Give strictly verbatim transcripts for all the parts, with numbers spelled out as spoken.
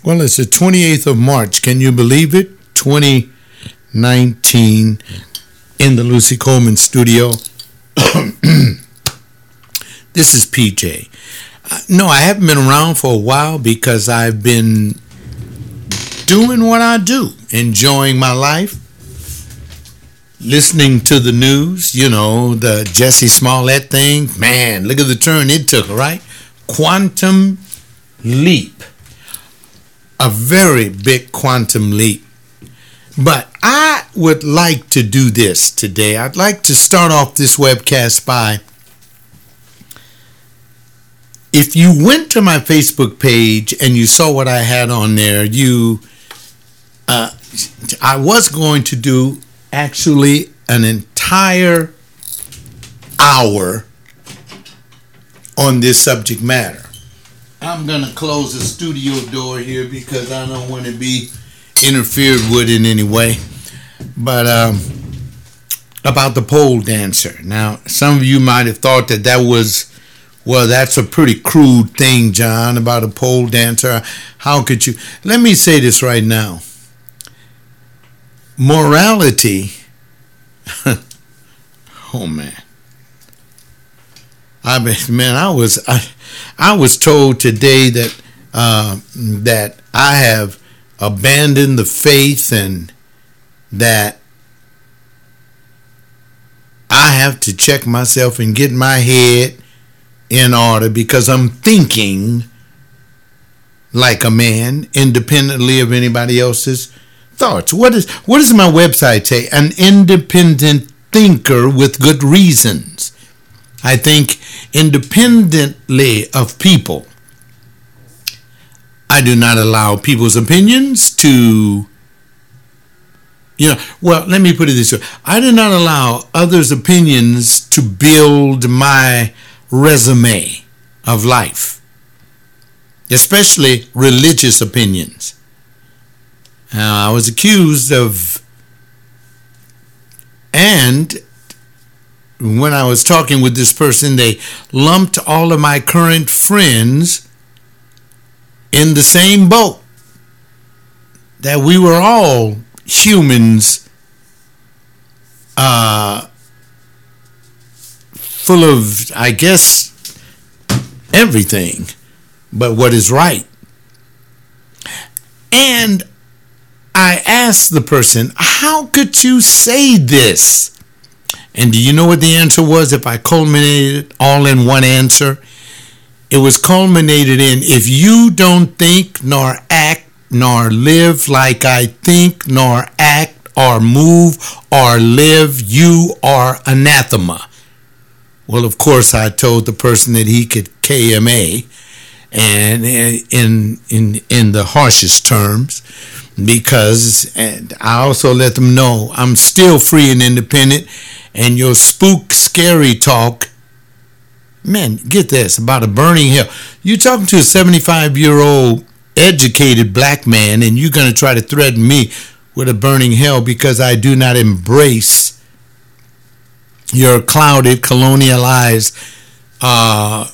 Well, it's the twenty-eighth of March. Can you believe it? twenty nineteen in the Lucy Coleman studio. This is P J. Uh, no, I haven't been around for a while because I've been doing what I do, enjoying my life, listening to the news, you know, the Jussie Smollett thing. Man, look at the turn it took, right? Quantum leap. A very big quantum leap. But I would like to do this today. I'd like to start off this webcast by, if you went to my Facebook page and you saw what I had on there, you, uh, I was going to do actually an entire hour on this subject matter. I'm going to close the studio door here because I don't want to be interfered with in any way. But um, about the pole dancer. Now, some of you might have thought that that was, well, that's a pretty crude thing, John, about a pole dancer. How could you? Let me say this right now. Morality, oh man. I mean, man, I was I, I was told today that uh, that I have abandoned the faith and that I have to check myself and get my head in order because I'm thinking like a man, independently of anybody else's thoughts. What is what does my website say? An independent thinker with good reasons. I think independently of people. I do not allow people's opinions to, you know, well, let me put it this way. I do not allow others' opinions to build my resume of life, especially religious opinions. Now, I was accused of, and when I was talking with this person, they lumped all of my current friends in the same boat. That we were all humans, uh, full of, I guess, everything but what is right. And I asked the person, how could you say this? And do you know what the answer was if I culminated it all in one answer? It was culminated in, if you don't think nor act nor live like I think nor act or move or live, you are anathema. Well, of course, I told the person that he could K M A, and in in in the harshest terms, because and I also let them know I'm still free and independent. And your spook, scary talk, man, get this, about a burning hell. You're talking to a seventy-five-year-old educated black man, and you're going to try to threaten me with a burning hell because I do not embrace your clouded, colonialized, uh,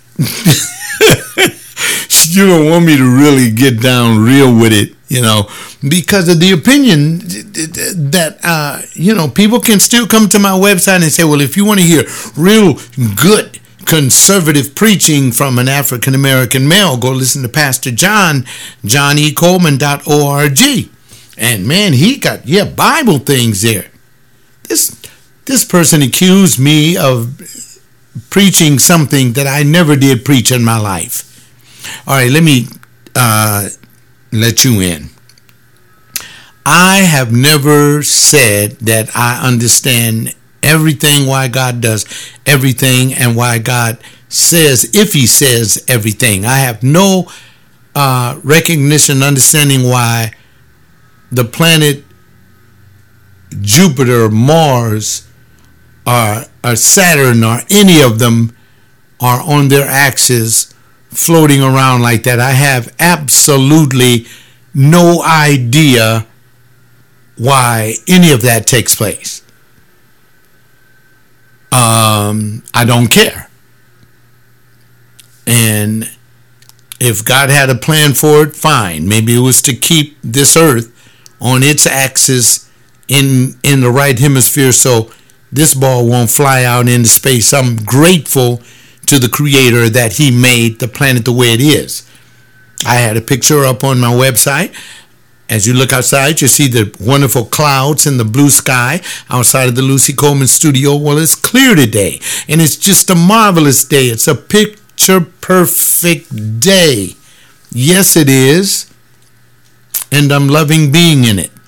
you don't want me to really get down real with it, you know, because of the opinion that, uh, you know, people can still come to my website and say, well, if you want to hear real good conservative preaching from an African-American male, go listen to Pastor John, john e coleman dot org. And man, he got, yeah, Bible things there. This, this person accused me of preaching something that I never did preach in my life. All right, let me uh, let you in. I have never said that I understand everything why God does everything and why God says if he says everything. I have no uh, recognition, understanding why the planet Jupiter, Mars, or, or Saturn, or any of them are on their axis floating around like that. I have absolutely no idea why any of that takes place. Um, I don't care. And If God had a plan for it, fine. Maybe it was to keep this earth on its axis in in the right hemisphere so this ball won't fly out into space. I'm grateful to the Creator that He made the planet the way it is. I had a picture up on my website. As you look outside, you see the wonderful clouds and the blue sky outside of the Lucy Coleman studio. Well, it's clear today, and it's just a marvelous day. It's a picture perfect day. Yes, it is, and I'm loving being in it.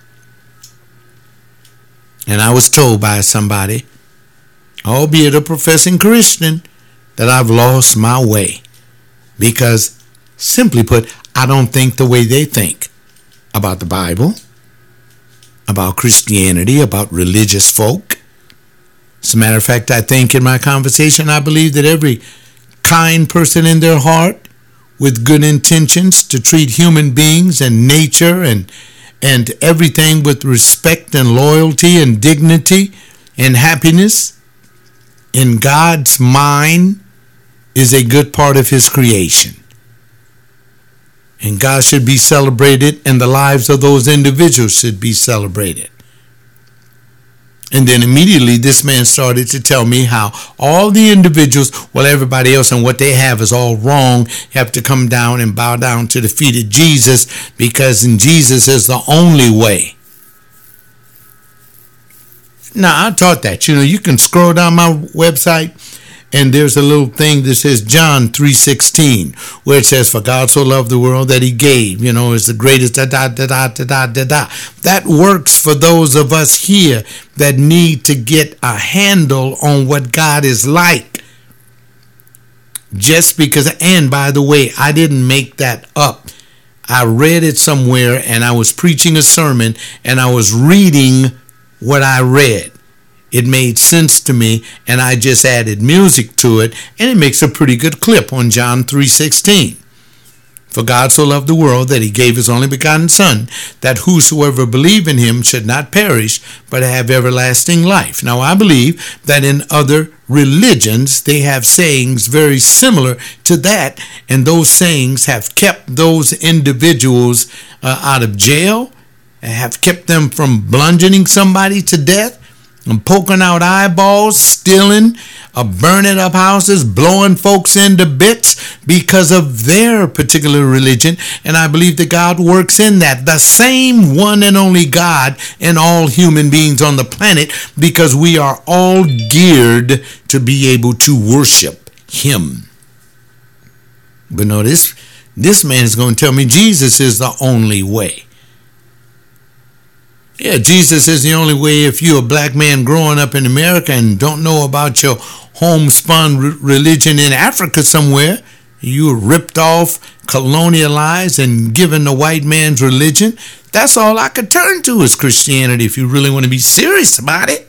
And I was told by somebody, albeit a professing Christian, that I've lost my way because, simply put, I don't think the way they think about the Bible, about Christianity, about religious folk. As a matter of fact, I think in my conversation, I believe that every kind person in their heart with good intentions to treat human beings and nature and and everything with respect and loyalty and dignity and happiness in God's mind is a good part of His creation. And God should be celebrated, and the lives of those individuals should be celebrated. And then immediately this man started to tell me how all the individuals, well, everybody else and what they have is all wrong, have to come down and bow down to the feet of Jesus because in Jesus is the only way. Now, I taught that. You know, you can scroll down my website and there's a little thing that says John three sixteen, where it says, for God so loved the world that He gave, you know, is the greatest, da, da, da, da, da, da, da, da. That works for those of us here that need to get a handle on what God is like. Just because, and by the way, I didn't make that up. I read it somewhere and I was preaching a sermon and I was reading what I read. It made sense to me, and I just added music to it, and it makes a pretty good clip on John three sixteen. For God so loved the world that He gave His only begotten Son, that whosoever believe in Him should not perish, but have everlasting life. Now, I believe that in other religions, they have sayings very similar to that, and those sayings have kept those individuals uh, out of jail, and have kept them from bludgeoning somebody to death, and poking out eyeballs, stealing, uh, burning up houses, blowing folks into bits because of their particular religion. And I believe that God works in that. The same one and only God in all human beings on the planet, because we are all geared to be able to worship Him. But no, this, this man is going to tell me Jesus is the only way. Yeah, Jesus is the only way if you're a black man growing up in America and don't know about your homespun re- religion in Africa somewhere. You were ripped off, colonialized, and given the white man's religion. That's all I could turn to is Christianity if you really want to be serious about it.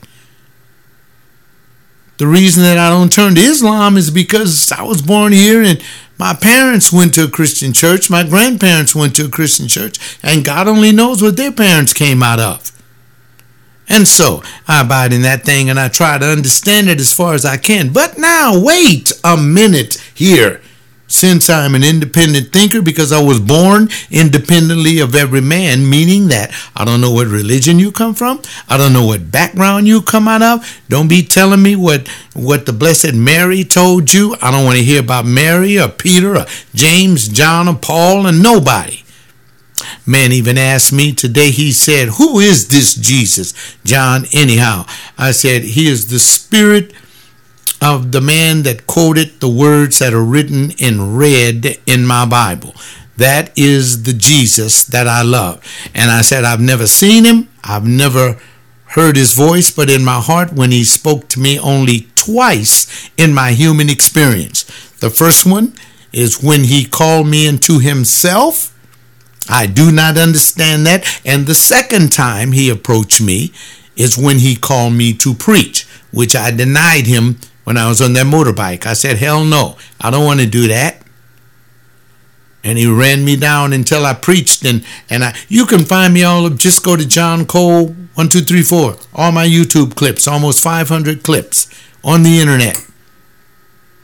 The reason that I don't turn to Islam is because I was born here and my parents went to a Christian church. My grandparents went to a Christian church. And God only knows what their parents came out of. And so I abide in that thing and I try to understand it as far as I can. But now, wait a minute here. Since I'm an independent thinker because I was born independently of every man, meaning that I don't know what religion you come from. I don't know what background you come out of. Don't be telling me what, what the Blessed Mary told you. I don't want to hear about Mary or Peter or James, John or Paul, and nobody. Man even asked me today, he said, who is this Jesus? John, anyhow. I said, he is the Spirit of the man that quoted the words that are written in red in my Bible. That is the Jesus that I love. And I said, I've never seen him. I've never heard his voice, but in my heart, when he spoke to me only twice in my human experience. The first one is when he called me into himself. I do not understand that. And the second time he approached me is when he called me to preach, which I denied him when I was on that motorbike. I said, hell no, I don't want to do that. And he ran me down until I preached. And, and I, you can find me all of, just go to John Cole one two three four. All my YouTube clips, almost five hundred clips on the internet.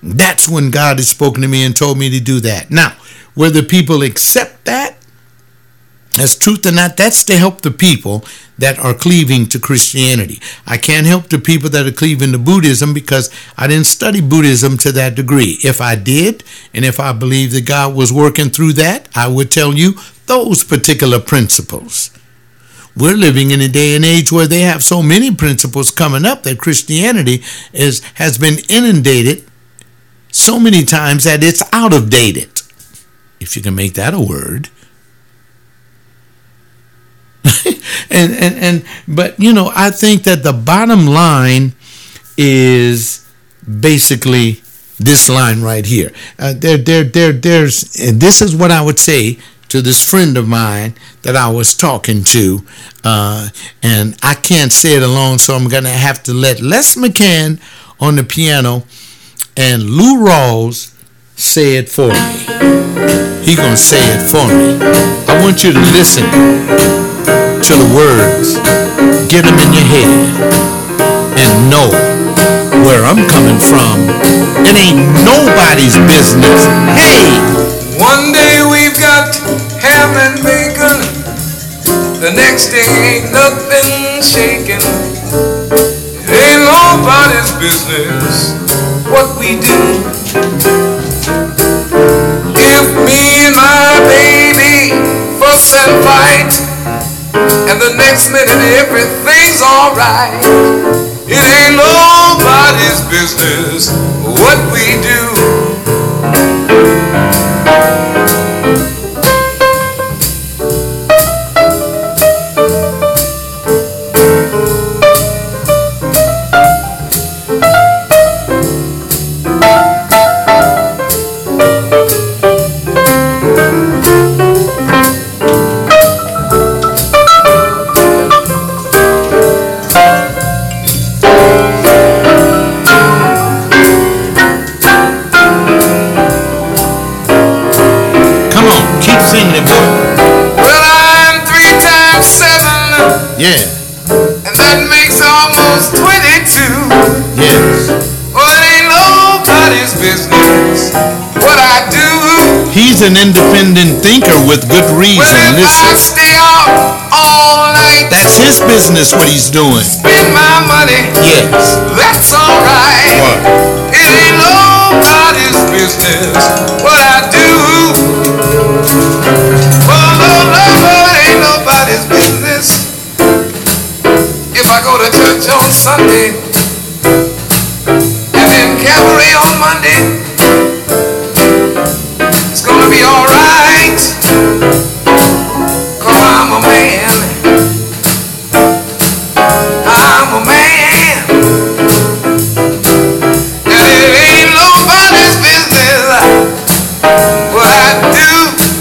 That's when God has spoken to me and told me to do that. Now, whether people accept that as truth or not, that's to help the people that are cleaving to Christianity. I can't help the people that are cleaving to Buddhism because I didn't study Buddhism to that degree. If I did, and if I believed that God was working through that, I would tell you those particular principles. We're living in a day and age where they have so many principles coming up that Christianity is has been inundated so many times that it's out of dated, if you can make that a word. and, and and but you know, I think that the bottom line is basically this line right here. Uh, there, there, there, there's, and this is what I would say to this friend of mine that I was talking to, uh, and I can't say it alone, so I'm gonna have to let Les McCann on the piano and Lou Rawls say it for me. He gonna say it for me. I want you to listen to the words, get them in your head, and know where I'm coming from. It ain't nobody's business. Hey! One day we've got ham and bacon, the next day ain't nothing shaking. It ain't nobody's business what we do. If me and my baby fuss and fight, and the next minute everything's alright, it ain't nobody's business what we do. Yeah. And that makes almost twenty-two. Yes. Well, it ain't nobody's business what I do. He's an independent thinker with good reason. Well, if Listen. I stay out all night, that's his business what he's doing. Spend my money. Yes. That's alright. What? It ain't nobody's business what I do. Well, no, no, no, it ain't nobody's business. If I go to church on Sunday and then cabaret on Monday, it's gonna be alright, 'cause I'm a man. I'm a man. And it ain't nobody's business what I do.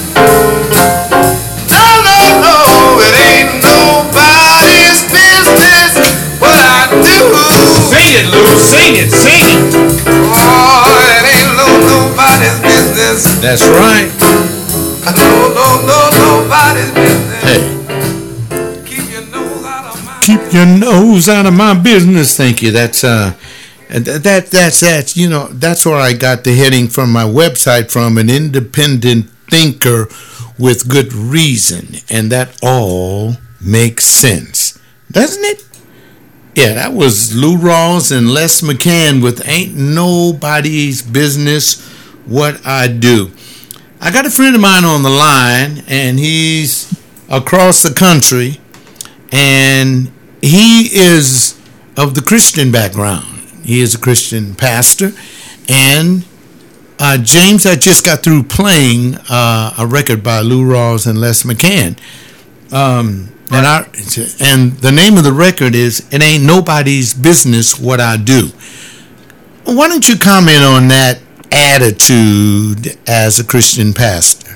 No, no, no, it ain't nobody's business what I do. Sing it, Lou. Sing it. Sing it. Oh, it ain't no nobody's business. That's right. No, no, no, nobody's business. Hey. Keep your nose out of my Keep your nose out of my business. Thank you. That's uh, that that's that's you know that's where I got the heading from my website from, an independent thinker with good reason, and that all makes sense, doesn't it? Yeah, that was Lou Rawls and Les McCann with "Ain't Nobody's Business What I Do." I got a friend of mine on the line, and he's across the country, and he is of the Christian background. He is a Christian pastor, and uh, James, I just got through playing uh, a record by Lou Rawls and Les McCann. Um, and I, and the name of the record is "It Ain't Nobody's Business What I Do." Why don't you comment on that attitude as a Christian pastor?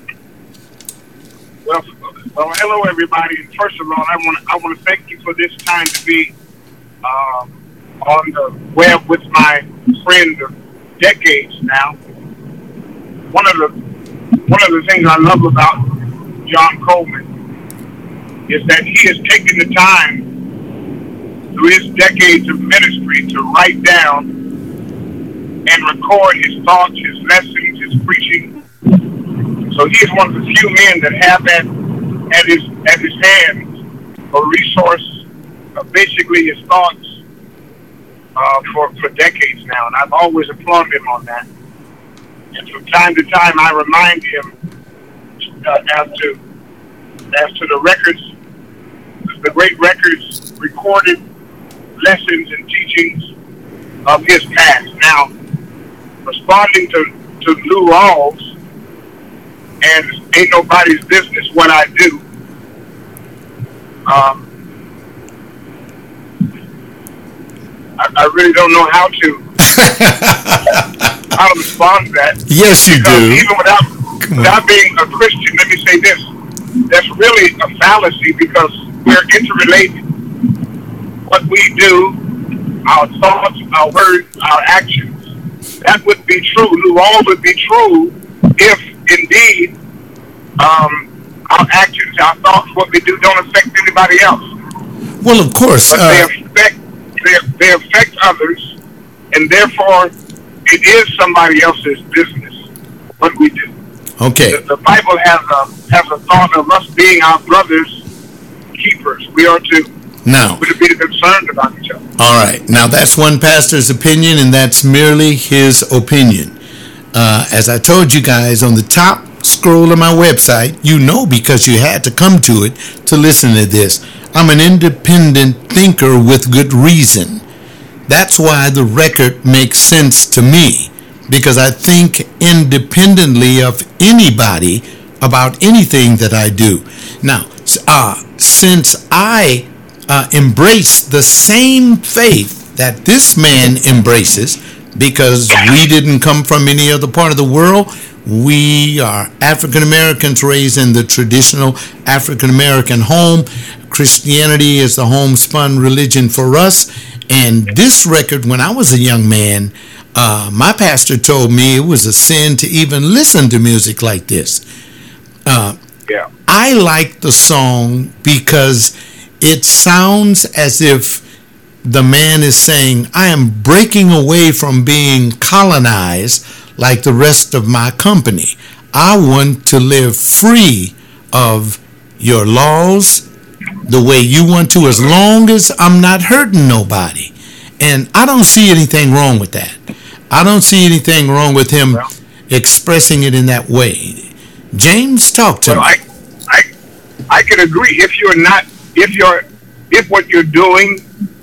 Well, well, hello everybody. First of all, I want I want to thank you for this time to be uh, on the web with my friend of decades now. One of the one of the things I love about John Coleman is that he has taken the time through his decades of ministry to write down and record his thoughts, his lessons, his preaching. So he is one of the few men that have that at his at his hands, a resource of basically his thoughts uh, for for decades now, and I've always applauded him on that. And from time to time, I remind him uh, as to as to the records, the great records, recorded lessons and teachings of his past. Now, responding to, to Lou Rawls, and ain't nobody's business what I do. Um, I, I really don't know how to how to respond to that. Yes, you because do. Even without without being a Christian, let me say this: that's really a fallacy because we're interrelated. What we do, our thoughts, our words, our actions, that would be true. Lou Rawls would be true if indeed um, our actions, our thoughts, what we do don't affect anybody else. Well, of course. But uh, they affect they, they affect others, and therefore it is somebody else's business what we do. Okay. The, the Bible has a has a thought of us being our brothers' keepers. We are to Now, we are to be concerned about each other. all right. Now, that's one pastor's opinion, and that's merely his opinion. Uh, as I told you guys on the top scroll of my website, you know because you had to come to it to listen to this. I'm an independent thinker with good reason. That's why the record makes sense to me, because I think independently of anybody about anything that I do. Now, uh, since I uh, embrace the same faith that this man embraces, because we didn't come from any other part of the world, we are African Americans raised in the traditional African American home. Christianity is the homespun religion for us. And this record, when I was a young man, uh, my pastor told me it was a sin to even listen to music like this. Uh, Yeah. I like the song because it sounds as if the man is saying, I am breaking away from being colonized like the rest of my company. I want to live free of your laws the way you want to, as long as I'm not hurting nobody. And I don't see anything wrong with that. I don't see anything wrong with him Well, expressing it in that way. James, talk to well, me. I, I, I can agree if you're not, if you're, if what you're doing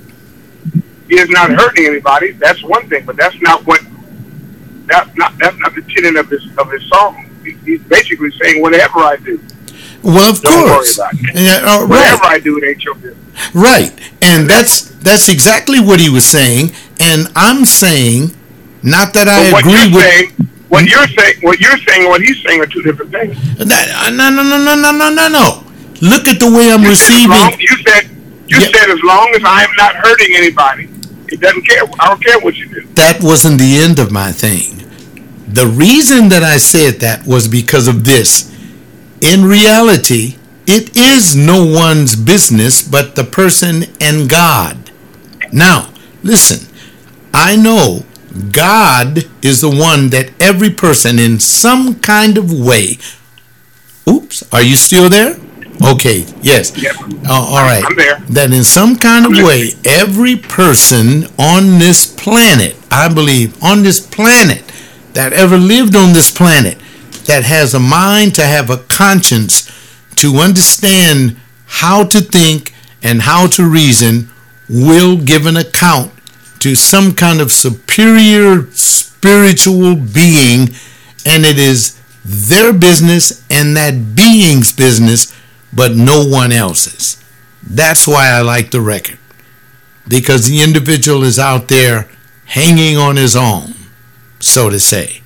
is not hurting anybody, that's one thing. But that's not what. That's not that's not the tenet of his of his song. He, he's basically saying whatever I do, Well, of don't course. worry about it. Yeah, uh, Whatever right. I do, it ain't your business. Right. And that's that's exactly what he was saying. And I'm saying, not that I But what agree you're with. saying, what you're saying, what you're saying, and what he's saying are two different things. That, uh, no, no, no, no, no, no, no, no. Look at the way I'm You said, as long, receiving. you said you Yeah. said as long as I am not hurting anybody, it doesn't care. I don't care what you do. That wasn't the end of my thing. The reason that I said that was because of this. In reality, it is no one's business but the person and God. Now, listen, I know God is the one that every person in some kind of way. Oops, are you still there? Okay, yes. Yep. Uh, all right. I'm there. That in some kind of I'm way, every person on this planet, I believe, on this planet, that ever lived on this planet, that has a mind to have a conscience, to understand how to think and how to reason, will give an account to some kind of superior spiritual being, and it is their business and that being's business, but no one else's. That's why I like the record, because the individual is out there hanging on his own, so to say.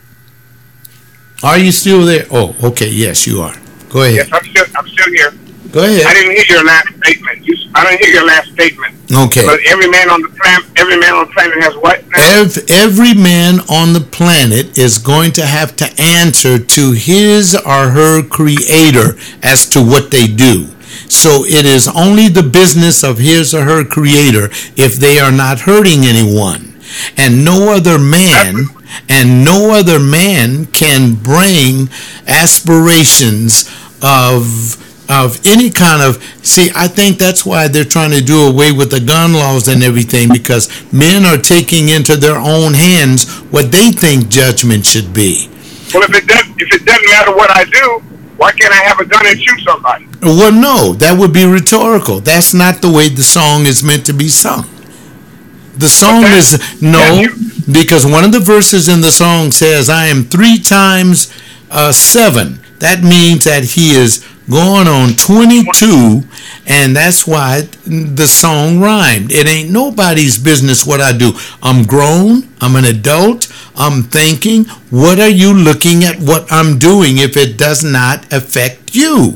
Are you still there? Oh, okay. Yes, you are. Go ahead. Yes, I'm still I'm still here. Go I ahead. didn't hear your last statement. You, I didn't hear your last statement. Okay. But every man on the planet, every man on the planet has what now? Ev- Every man on the planet is going to have to answer to his or her creator as to what they do. So it is only the business of his or her creator if they are not hurting anyone. and no other man and no other man can bring aspirations of of any kind of, see, I think that's why they're trying to do away with the gun laws and everything, because men are taking into their own hands what they think judgment should be. Well, if it does, if it doesn't matter what I do, why can't I have a gun and shoot somebody? Well, no, that would be rhetorical. That's not the way the song is meant to be sung. The song Okay. is, no, Yeah, you- because one of the verses in the song says, I am three times uh, seven. That means that he is going on twenty-two, and that's why the song rhymed. It ain't nobody's business what I do. I'm grown. I'm an adult. I'm thinking, what are you looking at what I'm doing if it does not affect you?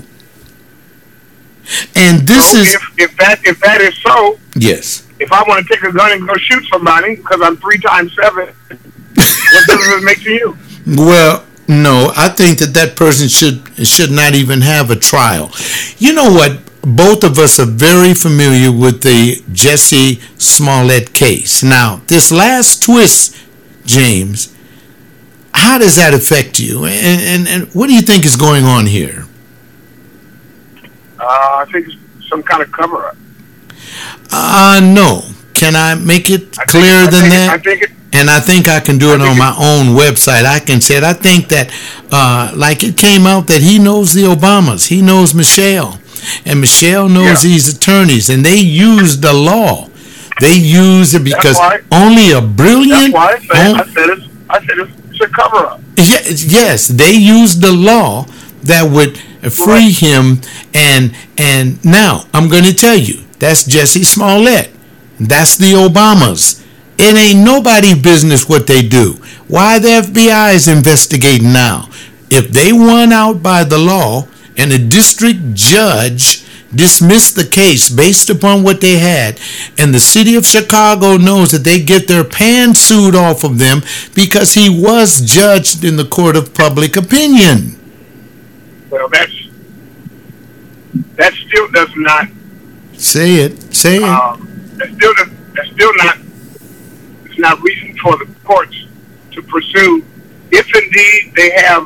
And this So is, if, if that if that is so, yes. if I want to take a gun and go shoot somebody because I'm three times seven, what difference does it make to you? Well, no, I think that that person should should not even have a trial. You know what? Both of us are very familiar with the Jussie Smollett case. Now, this last twist, James, how does that affect you? And, and, and what do you think is going on here? Uh, I think it's some kind of cover-up. Uh, no. Can I make it I think- clearer I than think- that? I think it. And I think I can do it I on think my own website. I can say it. I think that, uh, like it came out that he knows the Obamas. He knows Michelle. And Michelle knows Yeah. these attorneys. And they use the law. They use it because why- only a That's brilliant... why I said, on- I said it's. I said it's, it's a cover-up. Yes, yes, they used the law that would free Right. him. And, and now, I'm going to tell you, that's Jussie Smollett. That's the Obamas. It ain't nobody business what they do. Why the F B I is investigating now? If they won out by the law and a district judge dismissed the case based upon what they had, and the city of Chicago knows that they get their pantsuit off of them because he was judged in the court of public opinion. Well, that's that still does not. Say it. Say it. Um, that still does, that's still not. It's not reason for the courts to pursue if indeed they have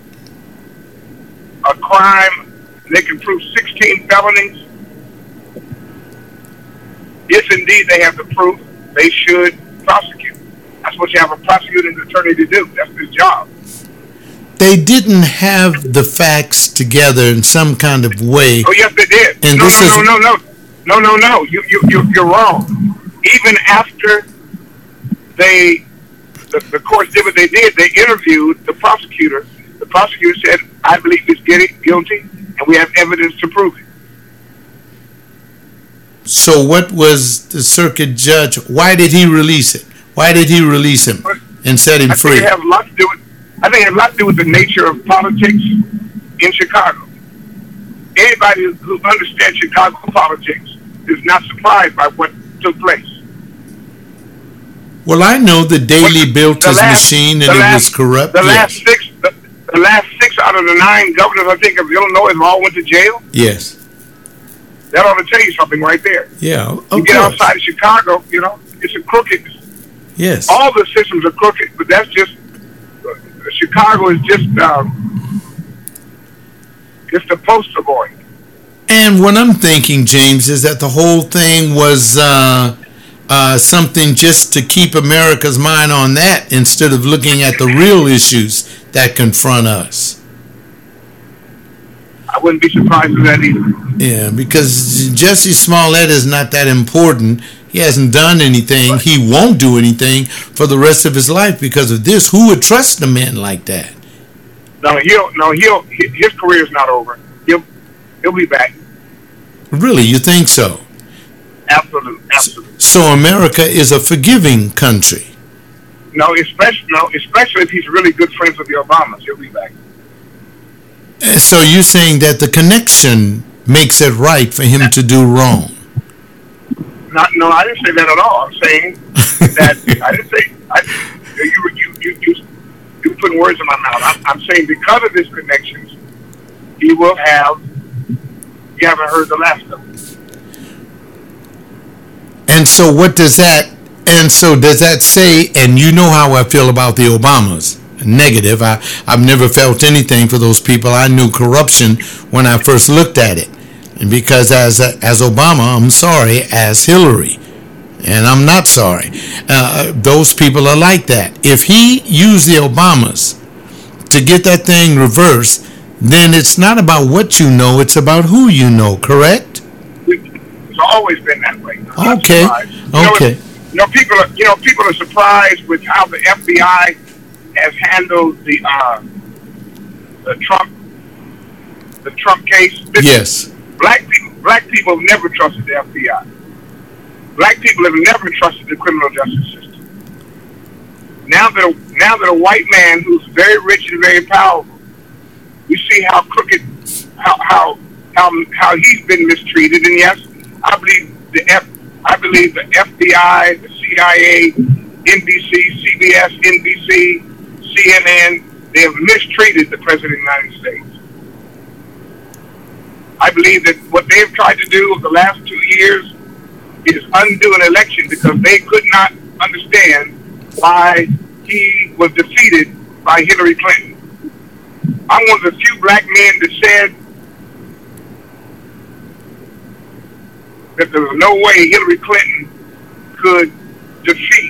a crime. They can prove sixteen felonies. If indeed they have the proof, they should prosecute. That's what you have a prosecuting attorney to do. That's his job. They didn't have the facts together in some kind of way. Oh yes, they did. And no, this no, is- no, no, no, no, no, no. You, you, you, you're wrong. Even after they, the, the courts did what they did, they interviewed the prosecutor. The prosecutor said, "I believe he's getting guilty, and we have evidence to prove it." So what was the circuit judge? Why did he release it? Why did he release him and set him I think free? it has a lot to do with. I think it has a lot to do with the nature of politics in Chicago. Anybody who understands Chicago politics is not surprised by what took place. Well, I know the Daley What- built the his last- machine the and it last- was corrupt. The yes. last six, the, the last six out of the nine governors, I think, of Illinois, have all went to jail. Yes. That ought to tell you something right there. Yeah. Of You get course. outside of Chicago, you know, it's a crooked. Yes. All the systems are crooked, but that's just uh, Chicago is just um, just a poster boy. And what I'm thinking, James, is that the whole thing was uh, uh, something just to keep America's mind on that instead of looking at the real issues that confront us. I wouldn't be surprised with that either. Yeah, because Jussie Smollett is not that important. He hasn't done anything. He won't do anything for the rest of his life because of this. Who would trust a man like that? No, he'll no he'll his career is not over. He'll he'll be back. Really, you think so? Absolutely, absolutely. So America is a forgiving country. No, especially no, especially if he's really good friends with the Obamas, he'll be back. Uh, So you're saying that the connection makes it right for him to do wrong? Not, no, I didn't say that at all. I'm saying that I didn't say I, you you you you you putting words in my mouth. I'm, I'm saying because of his connections, he will have. You haven't heard the last of it. And so what does that And so does that say, and you know how I feel about the Obamas, negative. I, I've never felt anything for those people. I knew corruption when I first looked at it. And because as as Obama, I'm sorry, as Hillary. And I'm not sorry. Uh, those people are like that. If he used the Obamas to get that thing reversed, then it's not about what you know, it's about who you know, correct? It's always been that way. I'm okay. You okay. Know, you know, people are you know people are surprised with how the F B I has handled the uh, the Trump the Trump case. Yes. Black people black people have never trusted the F B I. Black people have never trusted the criminal justice system. Now that a, now that a white man who's very rich and very powerful, we see how crooked, how how how how he's been mistreated. And yes, I believe the F, I believe the F B I, the C I A, N B C, C B S, N B C, C N N, they have mistreated the President of the United States. I believe that what they've tried to do over the last two years is undo an election because they could not understand why he was defeated by Hillary Clinton. I'm one of the few black men that said that there was no way Hillary Clinton could defeat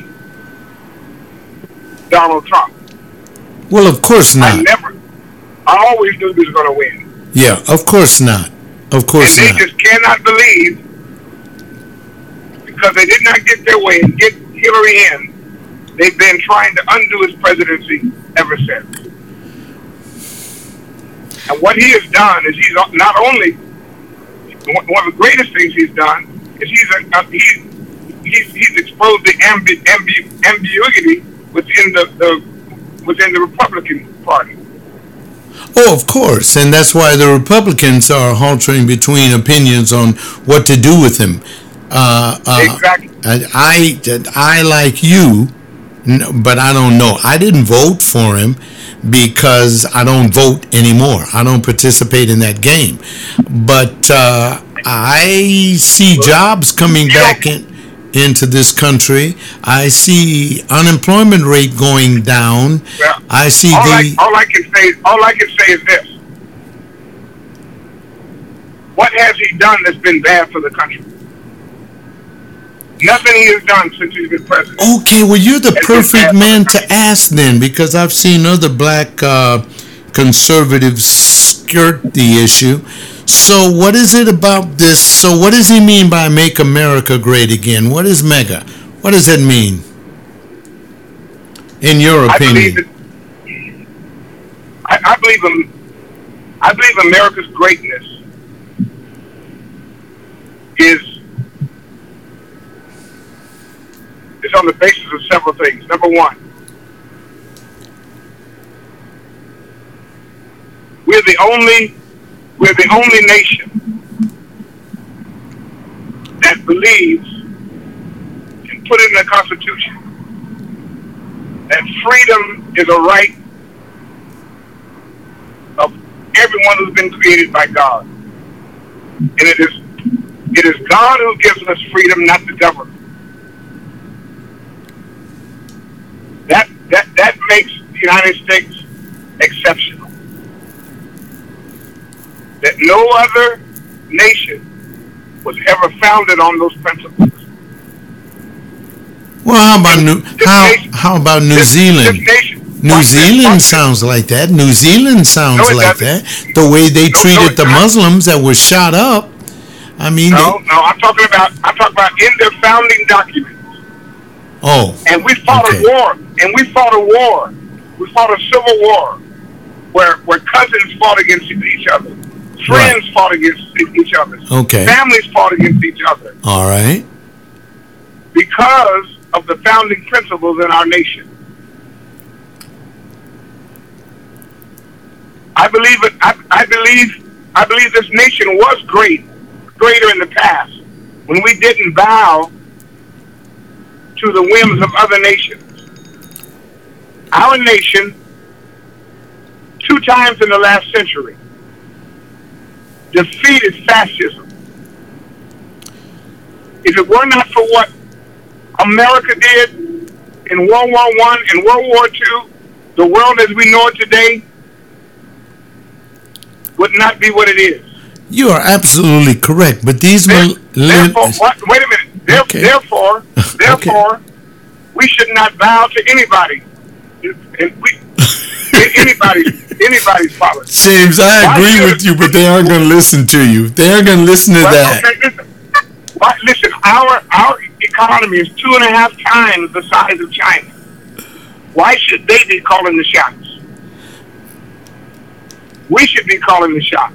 Donald Trump. Well, of course not. I never, I always knew he was going to win. Yeah, of course not. Of course and not. they just cannot believe, because they did not get their way and get Hillary in, they've been trying to undo his presidency ever since. And what he has done is he's not only, one of the greatest things he's done is he's a, he's, he's, he's exposed the ambi, ambi, ambiguity within the, the within the Republican Party. Oh, of course, and that's why the Republicans are halting between opinions on what to do with him. Uh, uh, exactly. I, I, like you, but I don't know. I didn't vote for him because I don't vote anymore. I don't participate in that game. But uh, I see jobs coming back in, into this country. I see unemployment rate going down. Well, I see all the. I, all I can say, all I can say is this: what has he done that's been bad for the country? Nothing he has done since he's been president. Okay, well, you're the perfect man to ask then, because I've seen other black uh, conservatives skirt the issue. So what is it about this? So what does he mean by make America great again? What is mega? What does that mean? In your opinion? I believe, I, I believe, I believe America's greatness is is on the basis of several things. Number one, we're the only we're the only nation that believes and put it in the Constitution that freedom is a right of everyone who's been created by God. And it is it is God who gives us freedom, not the government. That that that makes the United States exceptional. That no other nation was ever founded on those principles. Well, how about New how nation, how about New this, Zealand? This nation, New Zealand sounds like that. New Zealand sounds no, like doesn't. that. The way they No, treated no, the not. Muslims that were shot up. I mean, No, they, no, I'm talking about I'm talking about in their founding documents. oh, And we fought okay. a war. And we fought a war. We fought a civil war where where cousins fought against each other. Friends Right. fought against each other. Okay. Families fought against each other All right. because of the founding principles in our nation. I believe it. I, I believe. I believe this nation was great, greater in the past when we didn't bow to the whims of other nations. Our nation, two times in the last century, defeated fascism. If it were not for what a America did in World War One and World War Two, the world as we know it today would not be what it is. You are absolutely correct, but these There, will therefore, what, wait a minute. There, Okay. Therefore, therefore, we should not bow to anybody. And we, anybody's anybody's politics. James, I Why agree should- with you, but they aren't going to listen to you. They aren't going to listen to Well, that. okay, listen. Why, listen, our our economy is two and a half times the size of China. Why should they be calling the shots? We should be calling the shots.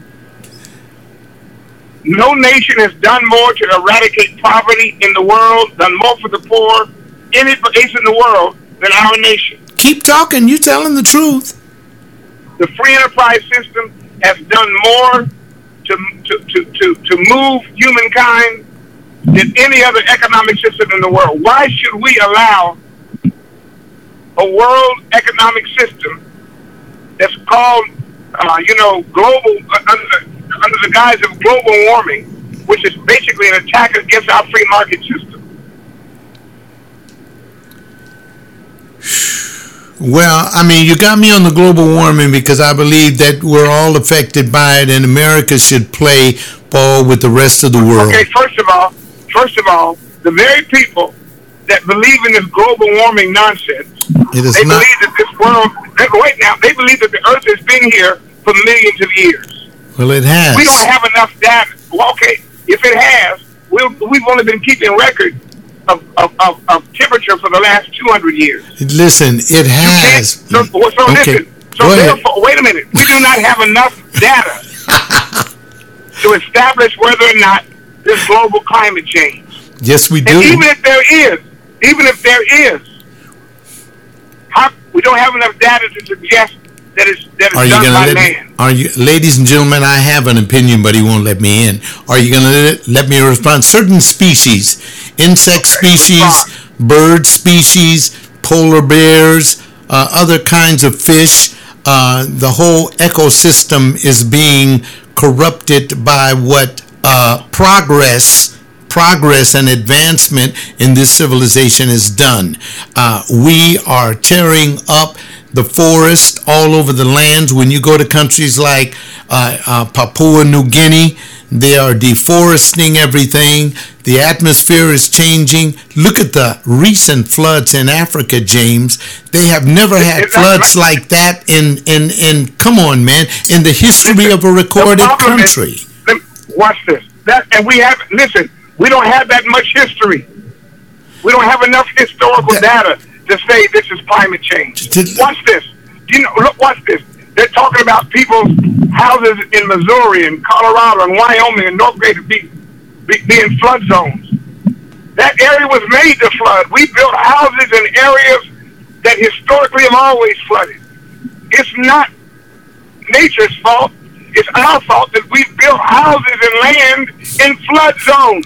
No nation has done more to eradicate poverty in the world, done more for the poor, any place in the world than our nation. Keep talking. You telling the truth. The free enterprise system has done more to to, to, to, to move humankind than any other economic system in the world. Why should we allow a world economic system that's called, uh, you know, global, uh, under, under the guise of global warming, which is basically an attack against our free market system? Well, I mean, you got me on the global warming because I believe that we're all affected by it, and America should play ball with the rest of the world. Okay, first of all, first of all, the very people that believe in this global warming nonsense, It is they not. believe that this world, they, wait now, they believe that the earth has been here for millions of years. Well, it has. We don't have enough data. Well, okay, if it has, we'll, we've only been keeping record of, of, of, of temperature for the last two hundred years. Listen, it has. So, so Okay, listen, so go ahead. therefore, wait a minute, we do not have enough data to establish whether or not there's global climate change. Yes, we And do. even if there is, even if there is, how, we don't have enough data to suggest that it's that it's Are you done gonna by let man. me, are you, ladies and gentlemen, I have an opinion, but he won't let me in. Are you going to let, let me respond? Certain species, insect Okay, species, respond. bird species, polar bears, uh, other kinds of fish, uh, the whole ecosystem is being corrupted by what uh, progress progress and advancement in this civilization has done. Uh, we are tearing up the forest all over the lands. When you go to countries like uh, uh, Papua New Guinea, they are deforesting everything. The atmosphere is changing. Look at the recent floods in Africa, James. They have never had It's not floods like that in, in, in, come on, man, in the history of a recorded The problem is- country. let me- watch this. That and we have listen. We don't have that much history. We don't have enough historical That- data to say this is climate change. To- Watch this. Do you know? Look, watch this. They're talking about people's houses in Missouri and Colorado and Wyoming and North Dakota be, be, being flood zones. That area was made to flood. We built houses in areas that historically have always flooded. It's not nature's fault. It's our fault that we built houses and land in flood zones.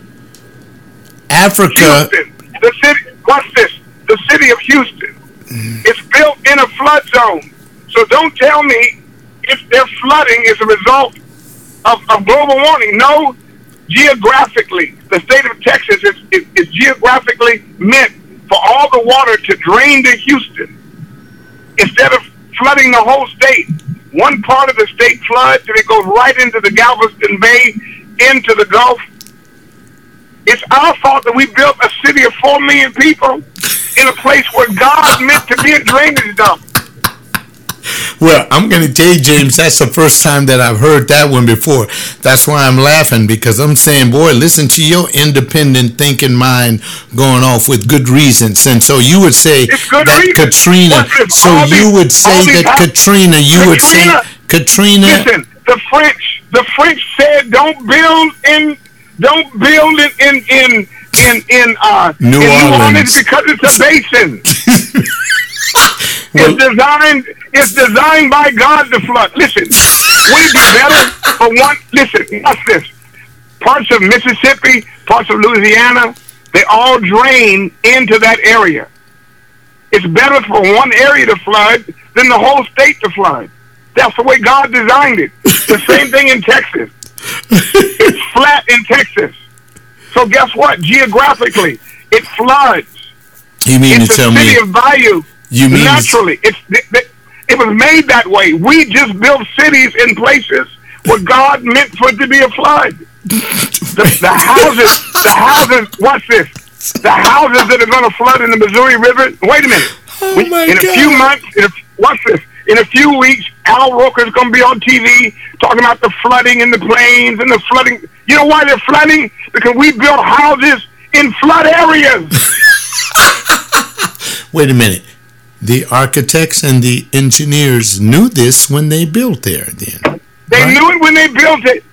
Africa, Houston, the city, watch this, the city of Houston, it's built in a flood zone. So don't tell me if their flooding is a result of, of global warming. No, geographically, the state of Texas is, is, is geographically meant for all the water to drain to Houston instead of flooding the whole state. One part of the state floods and it goes right into the Galveston Bay, into the Gulf. It's our fault that we built a city of four million people in a place where God meant to be a drainage dump. well, I'm going to tell you, James, that's the first time that I've heard that one before. That's why I'm laughing, because I'm saying, boy, listen to your independent thinking mind going off with good reasons. And so you would say It's good that reason. Katrina, What's this? so All you these- would say all these that hap- Katrina, you would say Katrina- Katrina, Listen, the French, the French said don't build in, don't build in in in in, in uh New in New Orleans. Orleans because it's a basin. Well- It's designed. It's designed by God to flood. Listen, would it be better for one? Listen, watch this. Parts of Mississippi, parts of Louisiana, they all drain into that area. It's better for one area to flood than the whole state to flood. That's the way God designed it. The same thing in Texas. It's flat in Texas. So guess what? Geographically, it floods. You mean it's to tell a city me? of value. You mean naturally? It's it, it was made that way. We just built cities in places where God meant for it to be a flood. The, the houses, the houses. Watch this. The houses that are going to flood in the Missouri River. Wait a minute. Oh When- my in a God. few months, in a, watch this. In a few weeks, Al Roker's going to be on T V talking about the flooding in the plains and the flooding. You know why they're flooding? Because we built houses in flood areas. Wait a minute. The architects and the engineers knew this when they built there. Then They right? knew it when they built it.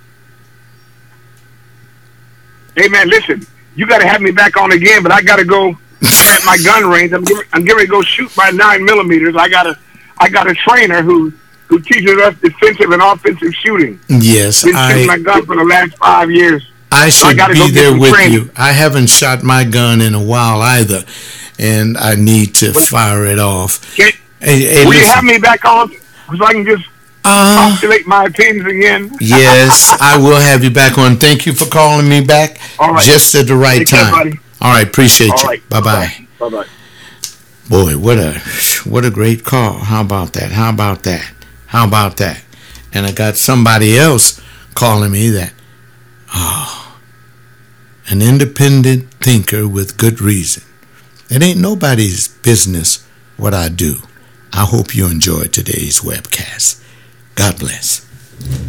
Hey man, listen. You got to have me back on again, but I got to go. I'm at my gun range. I'm getting, I'm getting ready to go shoot my nine millimeters. I got a, I got a trainer who who teaches us defensive and offensive shooting. Yes, Been shooting my I gun for the last five years. I So I should gotta go be get there some with training. you. I haven't shot my gun in a while either, and I need to fire it off. Can, Hey, hey, will you listen. have me back on so I can just Uh, populate my opinions again? yes, I will have you back on. Thank you for calling me back. All right. Just at the right Take care, time. buddy. All right, appreciate All you. right. Bye bye. Bye bye. Boy, what a what a great call. How about that? How about that? How about that? And I got somebody else calling me that, oh, an independent thinker with good reason. It ain't nobody's business what I do. I hope you enjoyed today's webcast. God bless.